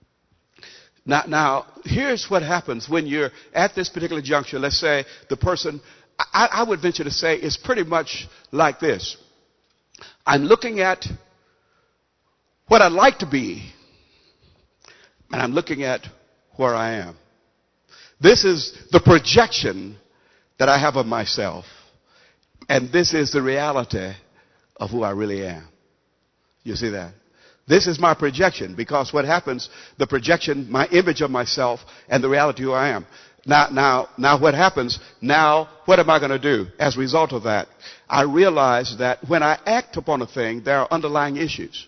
[SPEAKER 1] Now, here's what happens when you're at this particular juncture. Let's say the person, I would venture to say, is pretty much like this. I'm looking at what I'd like to be, and I'm looking at where I am. This is the projection that I have of myself, and this is the reality of who I really am. You see that? This is my projection, because what happens, the projection, my image of myself, and the reality of who I am. Now what happens? Now, what am I going to do as a result of that? I realize that when I act upon a thing, there are underlying issues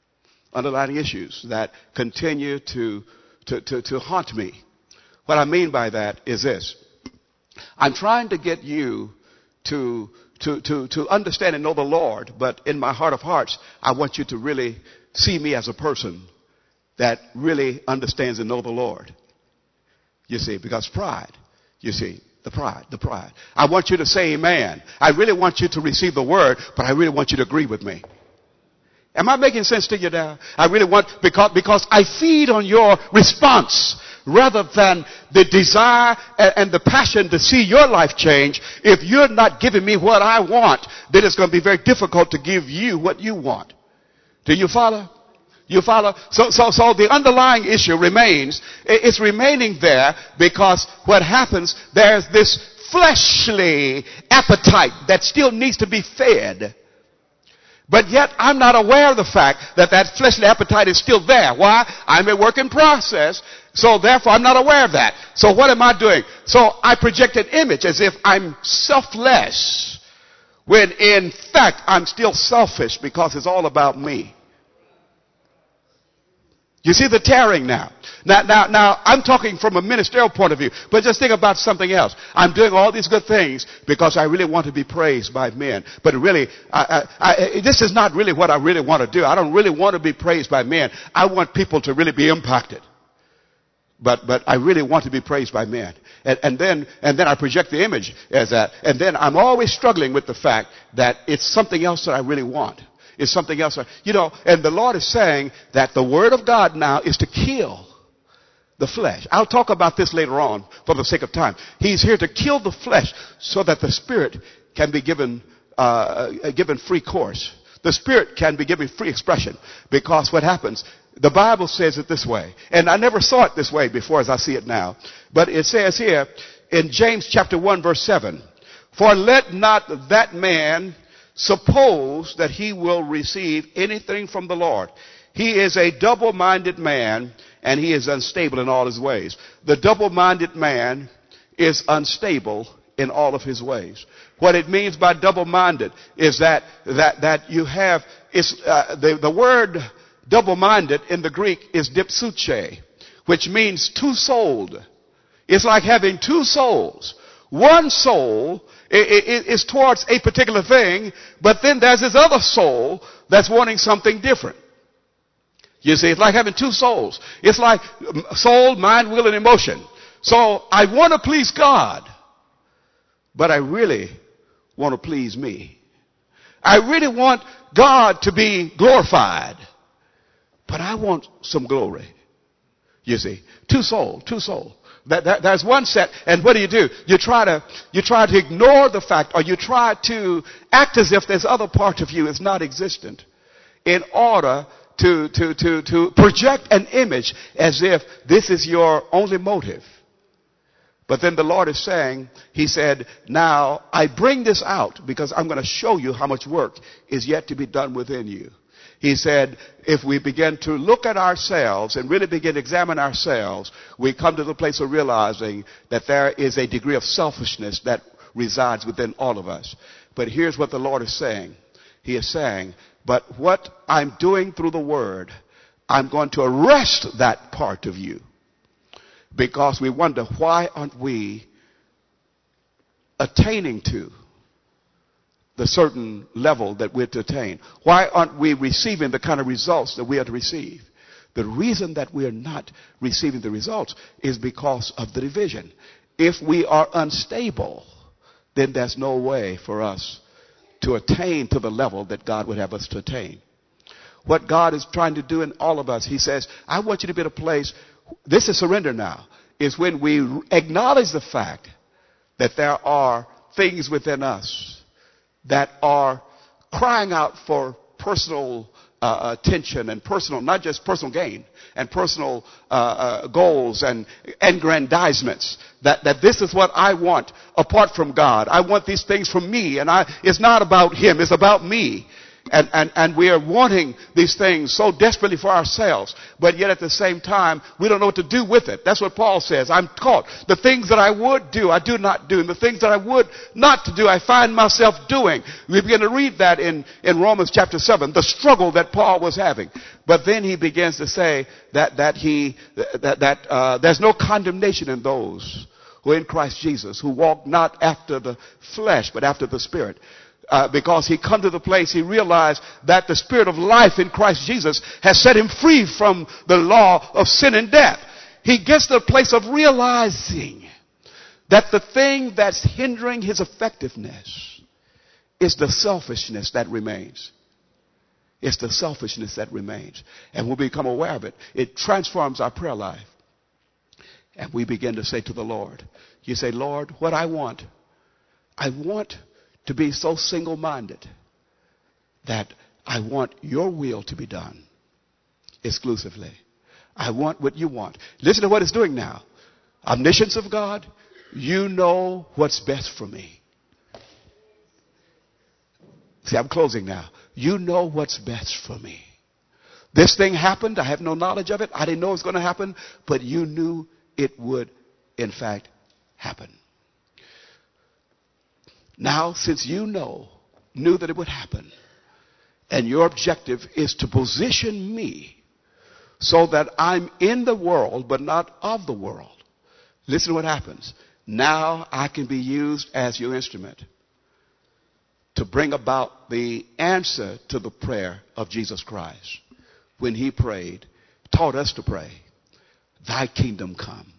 [SPEAKER 1] that continue to haunt me. What I mean by that is this. I'm trying to get you to understand and know the Lord, but in my heart of hearts, I want you to really see me as a person that really understands and knows the Lord. You see, because pride, you see, the pride. I want you to say amen. I really want you to receive the word, but I really want you to agree with me. Am I making sense to you now? I really want, because I feed on your response rather than the desire and the passion to see your life change. If you're not giving me what I want, then it's going to be very difficult to give you what you want. Do you follow? You follow? So the underlying issue remains. It's remaining there because what happens, there's this fleshly appetite that still needs to be fed. But yet I'm not aware of the fact that fleshly appetite is still there. Why? I'm a work in process. So therefore I'm not aware of that. So what am I doing? So I project an image as if I'm selfless, when in fact I'm still selfish because it's all about me. You see the tearing now. Now, I'm talking from a ministerial point of view, but just think about something else. I'm doing all these good things because I really want to be praised by men. But really, this is not really what I really want to do. I don't really want to be praised by men. I want people to really be impacted. But I really want to be praised by men. And then I project the image as that. And then I'm always struggling with the fact that it's something else that I really want. It's something else. And the Lord is saying that the word of God now is to kill the flesh. I'll talk about this later on for the sake of time. He's here to kill the flesh so that the spirit can be given free course. The spirit can be given free expression, because what happens, the Bible says it this way, and I never saw it this way before as I see it now, but it says here in James chapter 1 verse 7, for let not that man suppose that he will receive anything from the Lord. He is a double-minded man, and he is unstable in all his ways. The double-minded man is unstable in all of his ways. What it means by double-minded is that you have, the word double-minded in the Greek is dipsuche, which means two-souled. It's like having two souls. One soul is towards a particular thing, but then there's this other soul that's wanting something different. You see, it's like having two souls. It's like soul, mind, will, and emotion. So I want to please God, but I really want to please me. I really want God to be glorified. But I want some glory. You see, two soul. There's one set, and what do? You try to ignore the fact, or you try to act as if this other part of you is not existent, in order to project an image as if this is your only motive. But then the Lord is saying, he said, now I bring this out because I'm going to show you how much work is yet to be done within you. He said, if we begin to look at ourselves and really begin to examine ourselves, we come to the place of realizing that there is a degree of selfishness that resides within all of us. But here's what the Lord is saying. He is saying, but what I'm doing through the word, I'm going to arrest that part of you. Because we wonder, why aren't we attaining to the certain level that we're to attain? Why aren't we receiving the kind of results that we are to receive? The reason that we are not receiving the results is because of the division. If we are unstable, then there's no way for us to attain to the level that God would have us to attain. What God is trying to do in all of us, he says, I want you to be at a place, this is surrender now, is when we acknowledge the fact that there are things within us that are crying out for personal attention and personal, not just personal gain, and personal goals and aggrandizements. That this is what I want apart from God. I want these things from me, and it's not about him, it's about me. And we are wanting these things so desperately for ourselves, but yet at the same time, we don't know what to do with it. That's what Paul says. I'm caught. The things that I would do, I do not do. And the things that I would not to do, I find myself doing. We begin to read that in Romans chapter 7, the struggle that Paul was having. But then he begins to say that there's no condemnation in those who are in Christ Jesus, who walk not after the flesh, but after the Spirit. Because he come to the place, he realized that the Spirit of life in Christ Jesus has set him free from the law of sin and death. He gets to the place of realizing that the thing that's hindering his effectiveness is the selfishness that remains. It's the selfishness that remains. And when we become aware of it, it transforms our prayer life. And we begin to say to the Lord, you say, Lord, what I want to be so single-minded that I want your will to be done exclusively. I want what you want. Listen to what it's doing now. Omniscience of God, you know what's best for me. See, I'm closing now. You know what's best for me. This thing happened. I have no knowledge of it. I didn't know it was going to happen, but you knew it would, in fact, happen. Now, since you knew that it would happen, and your objective is to position me so that I'm in the world but not of the world, listen to what happens. Now I can be used as your instrument to bring about the answer to the prayer of Jesus Christ when he prayed, taught us to pray, thy kingdom come,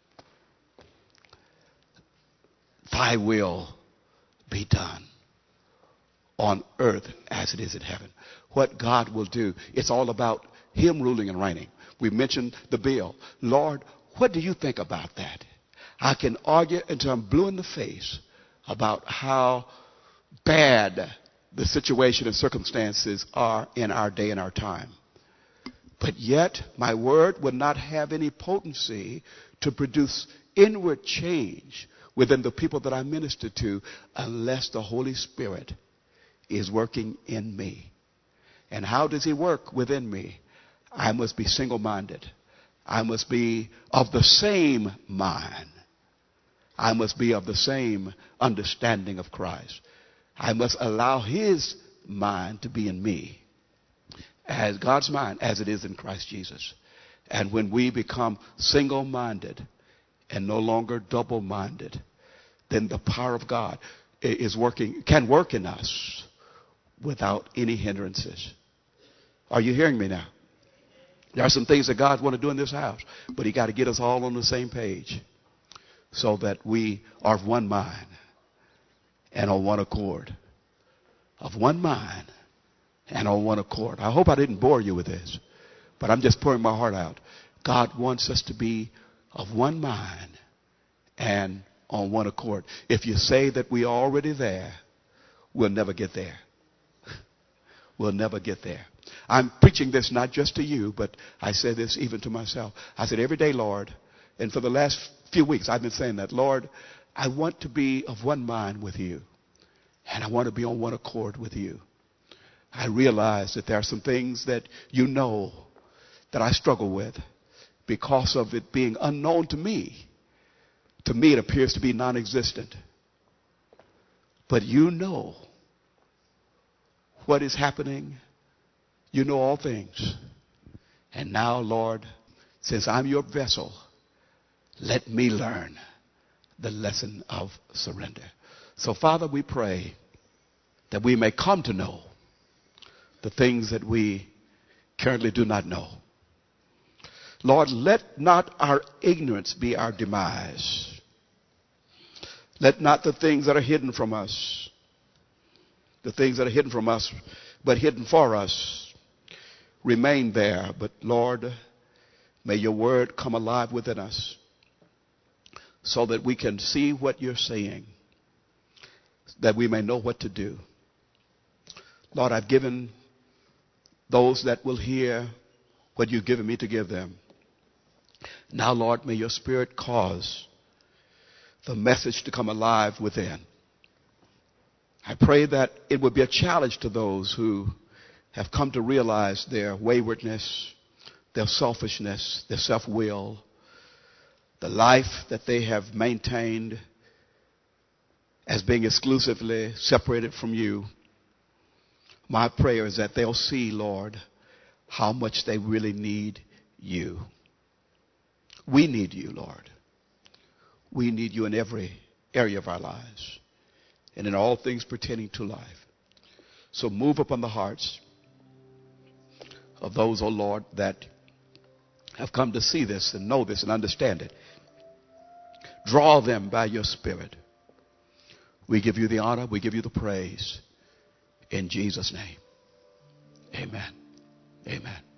[SPEAKER 1] thy will be done on earth as it is in heaven. What God will do, it's all about him ruling and reigning. We mentioned the bill. Lord, what do you think about that? I can argue until I'm blue in the face about how bad the situation and circumstances are in our day and our time. But yet my word would not have any potency to produce inward change within the people that I minister to unless the Holy Spirit is working in me. And how does he work within me? I must be single-minded. I must be of the same mind. I must be of the same understanding of Christ. I must allow his mind to be in me as God's mind as it is in Christ Jesus. And when we become single-minded and no longer double-minded, then the power of God can work in us without any hindrances. Are you hearing me now? There are some things that God wants to do in this house, but he got to get us all on the same page so that we are of one mind and on one accord. Of one mind and on one accord. I hope I didn't bore you with this, but I'm just pouring my heart out. God wants us to be of one mind and on one accord. If you say that we're already there, we'll never get there. We'll never get there. I'm preaching this not just to you, but I say this even to myself. I said, every day, Lord, and for the last few weeks I've been saying that, Lord, I want to be of one mind with you, and I want to be on one accord with you. I realize that there are some things that you know that I struggle with because of it being unknown to me. To me, it appears to be non-existent. But you know what is happening. You know all things. And now, Lord, since I'm your vessel, let me learn the lesson of surrender. So, Father, we pray that we may come to know the things that we currently do not know. Lord, let not our ignorance be our demise. Let not the things that are hidden from us, the things that are hidden from us, but hidden for us, remain there. But Lord, may your word come alive within us so that we can see what you're saying, that we may know what to do. Lord, I've given those that will hear what you've given me to give them. Now, Lord, may your Spirit cause the message to come alive within. I pray that it would be a challenge to those who have come to realize their waywardness, their selfishness, their self-will, the life that they have maintained as being exclusively separated from you. My prayer is that they'll see, Lord, how much they really need you. We need you, Lord. We need you in every area of our lives and in all things pertaining to life. So move upon the hearts of those, oh Lord, that have come to see this and know this and understand it. Draw them by your Spirit. We give you the honor. We give you the praise. In Jesus' name. Amen. Amen.